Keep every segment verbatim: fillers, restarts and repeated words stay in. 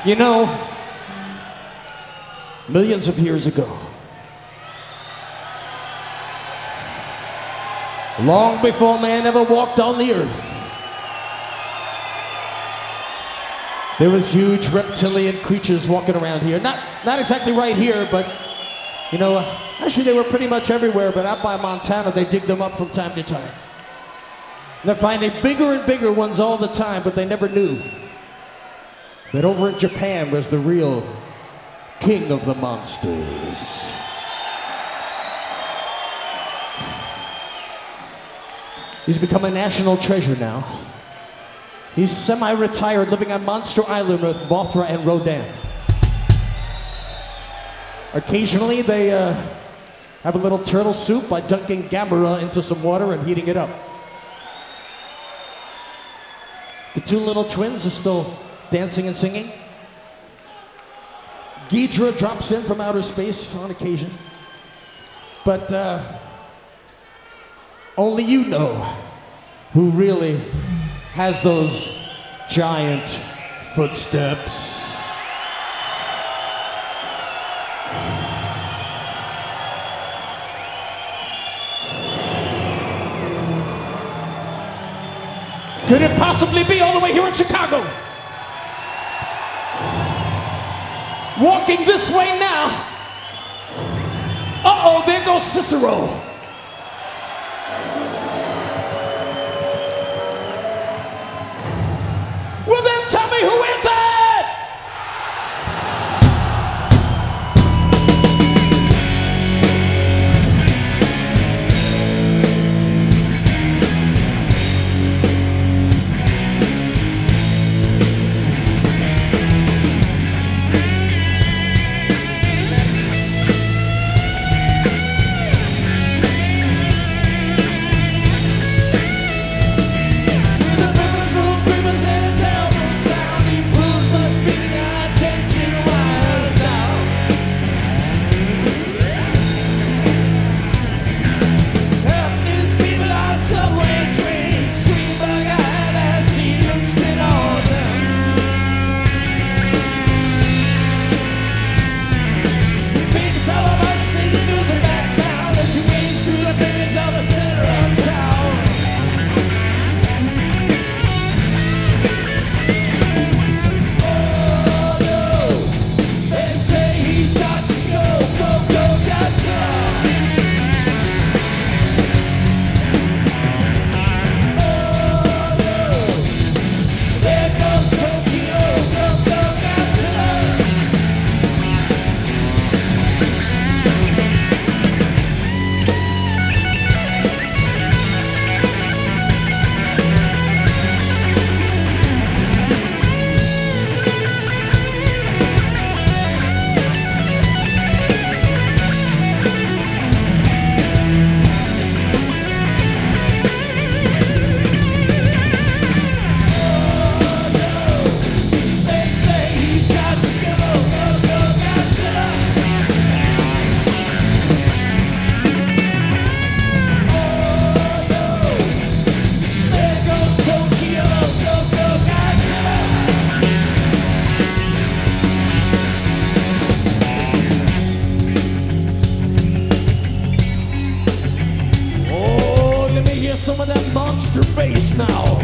You know, millions of years ago, long before man ever walked on the earth, there was huge reptilian creatures walking around here. Not, not exactly right here, but, you know, actually they were pretty much everywhere, but out by Montana, they dig them up from time to time. And they're finding bigger and bigger ones all the time, but they never knew that over in Japan was the real king of the monsters. He's become a national treasure now. He's semi-retired, living on Monster Island with Mothra and Rodan. Occasionally, they uh, have a little turtle soup by dunking Gamera into some water and heating it up. The two little twins are still dancing and singing. Ghidra drops in from outer space on occasion. But uh, only you know who really has those giant footsteps. Could it possibly be all the way here in Chicago? Walking this way now. Uh-oh, there goes Cicero. Well then tell me, who is that? Some of that monster bass now.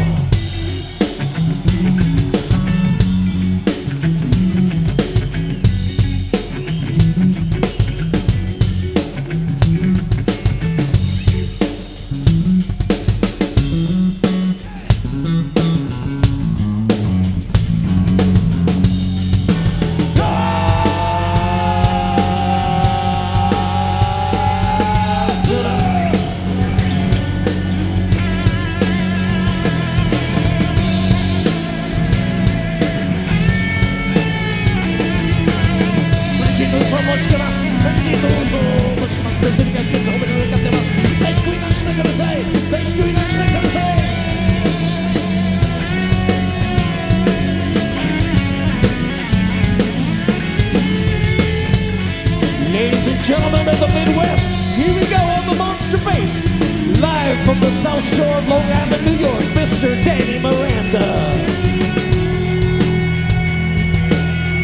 Ladies and gentlemen of the Midwest, here we go on the Monster Bass. Live from the South Shore of Long Island, New York, Mister Danny Miranda.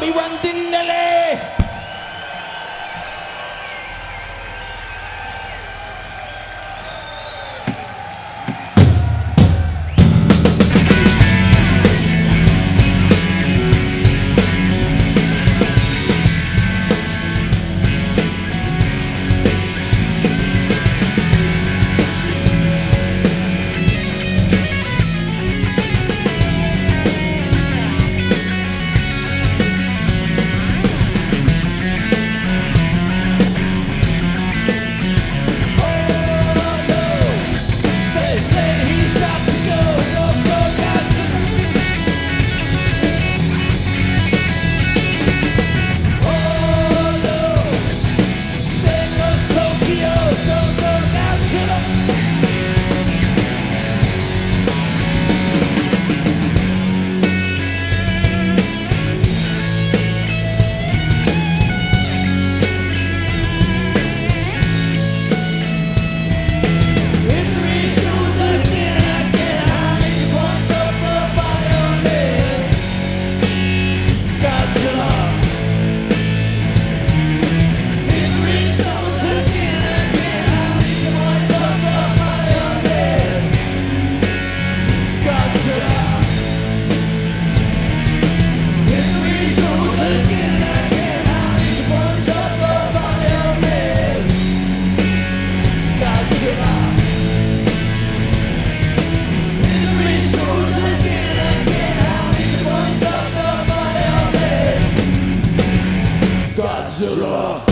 Bobby Rondinelli. Godzilla.